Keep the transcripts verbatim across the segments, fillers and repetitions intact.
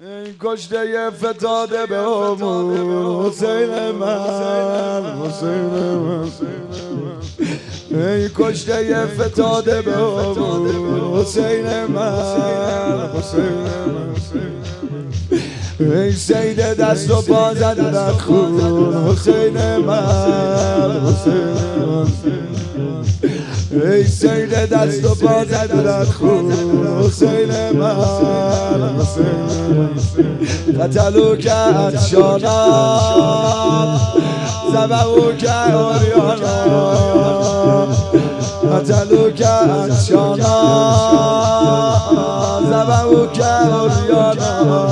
این کشته فتاده به همون حسین من، حسین من. این کشته فتاده به همون حسین من، حسین من. ای سید دست و پا زده در خون حسین من، حسین من. ای سید دست و پا زده در خون حسین من، حسین من. قتلو کرد شانم زبهو کرد آریانا، قتلو کرد شانم زبهو کرد آریانا،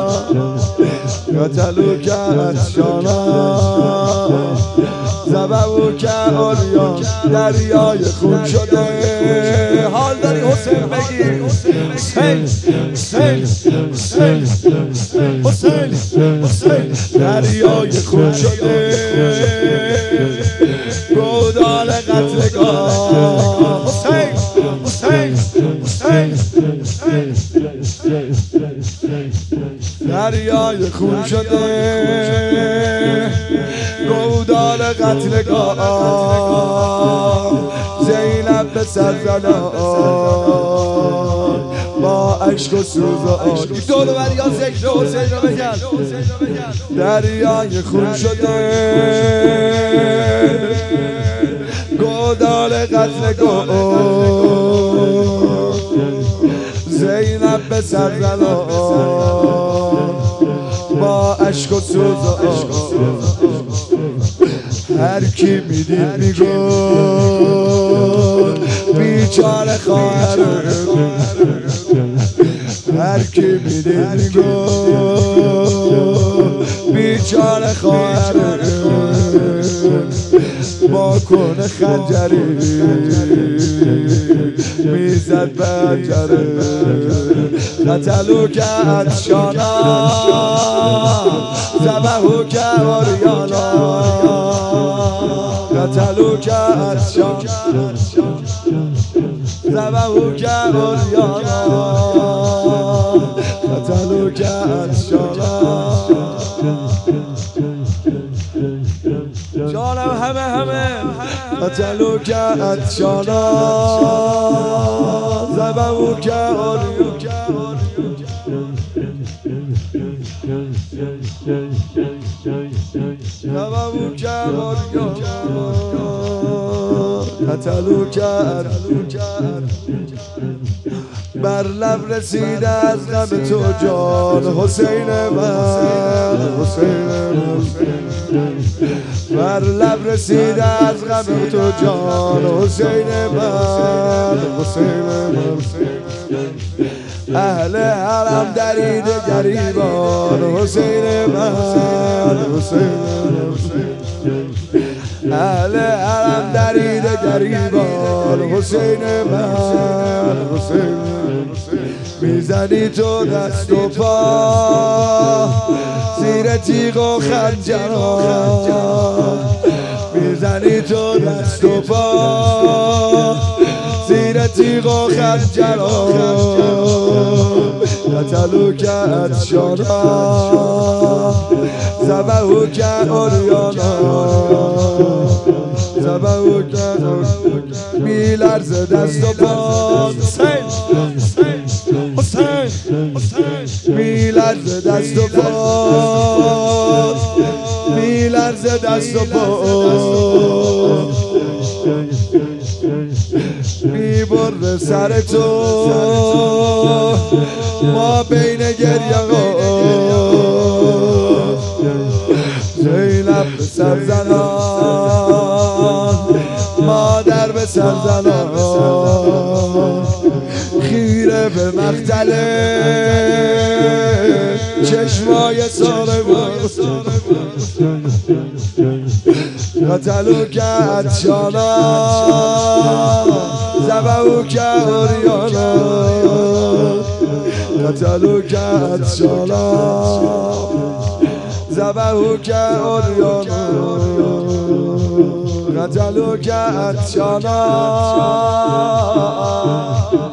قتلو کرد شانم زبهو کرد آریانا. دریای خون شده حال داری حسین بگی، حسین حسین حسین حسین حسین. دریای خون شده گودال قتلگاه حسین حسین حسین. دریای خون شده گودال قتلگاه. زینب به سرزنان با عشق و سوز و آن دور و بریا ذکر حسین رو بگن. دریای خون شده گودال قتلگاه. زینب به سرزنان با عشق و سوز و آن. هر کی میدید میگفت بیچاره خواهرم، هر کی میدید میگفت بیچاره خواهرم. با کنه خنجری میزد پنجره، قتلو کرد شانم زبهو کرد آریانا، قتلو کرد شانم زبهو کرد آریانا، قتلو کرد شانم. جانم همه همه قتلو کرد شانم زبهو کرد آریانا. زبهو کرد آریانا، قتلو کرد. بر لب رسیده از غم تو جان حسین من، حسین من. بر لب رسیده از غم تو جان حسین من، حسین من. اهل حرم دریده گریبان حسین من، حسین من. اهل حرم دریده گریبان حسین من، حسین من. میزنی تو دست و پا زیر تیغ و خنجرها، میزنی تو دست و پا زیر تیغ و خنجرها. قتلو کرد شانم زبهو کرد آریانا، زبهو کرد. میلرزه دست و پا حسین حسین حسین. میلرزه دست و پا، میلرزه دست و پا. میبره سر تو ما بین گریه ها. زینب به سرزنان مادر به سرزنان، خیره به مقتله چشمای ساربان. قتلو کرد شانم زبهو کرد آریانا، قتلو کرد شانم زبهو کرد آریانا، قتلو کرد شانم